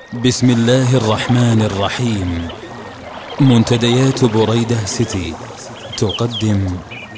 بسم الله الرحمن الرحيم. منتديات بريدة سيتي تقدم: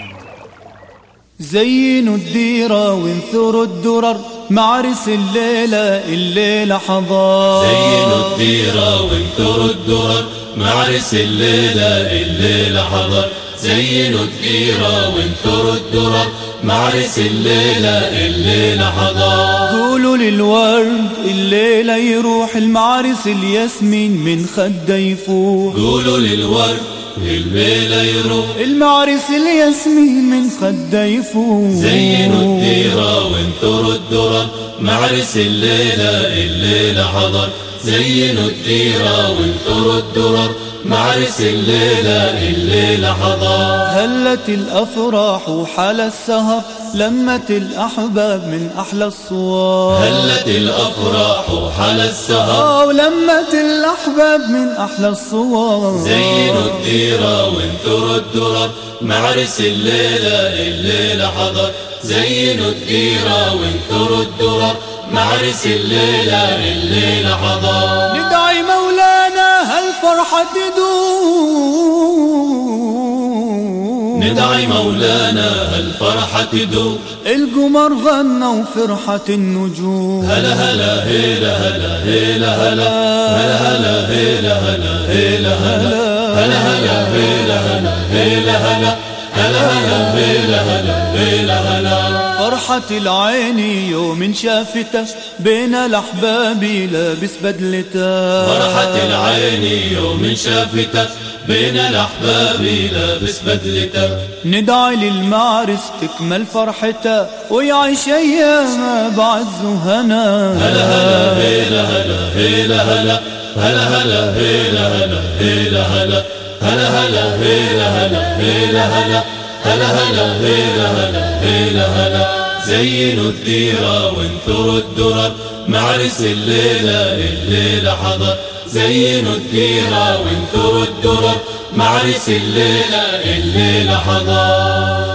زينوا الديرة وانثروا الدرر، معرس الليلة حضر. زينوا الديرة وانثروا الدرر، معرس الليلة حضر. زينوا الديرة وانثروا الدرر، معرس الليلة حضر. قولوا للورد الليلة يروح، المعرس الياسمين من خده يفوح. قولوا للورد الليلة يروح، المعرس الياسمين من خده يفوح. زينوا الديرة وانثروا الدرر، معرس الليلة حضر. زينوا الديرة وانثروا الدرر، معرس الليلة حضر. هلت الأفراح وحال السهر، لمت الأحباب من أحلى الصور. هلت الأفراح وحال السهر، ولمت الأحباب من أحلى الصور. زينوا الديرة وانثروا الدرر، معرس الليلة حضر. زينوا الديرة وانثروا الدرر، معرس الليلة حضر. ندعي مولانا هالفرحة تدوم، ندعي مولانا هالفرحة تدوم. القمر غنى وفرحة النجوم. هلا هلا هلا هلا هلا هلا هلا هلا هلا هلا هلا هلا هلا هلا هلا هلا هلا هلا هلا. فرحة العين يوم شافته، بين الأحباب لابس بدلته. فرحة العين يوم شافته، بين الأحباب لابس بدلته. ندعي للمعرس تكمل فرحته، ويعيش أيام بعز وهنا. هلا هلا هلا هلا هلا هلا هلا هلا هلا هلا هلا هلا هلا هلا هلا هلا هلا. زينوا الديرة وانثروا الدرر، معرس الليلة حضر. زينوا الديرة وانثروا الدرر، معرس الليلة حضر.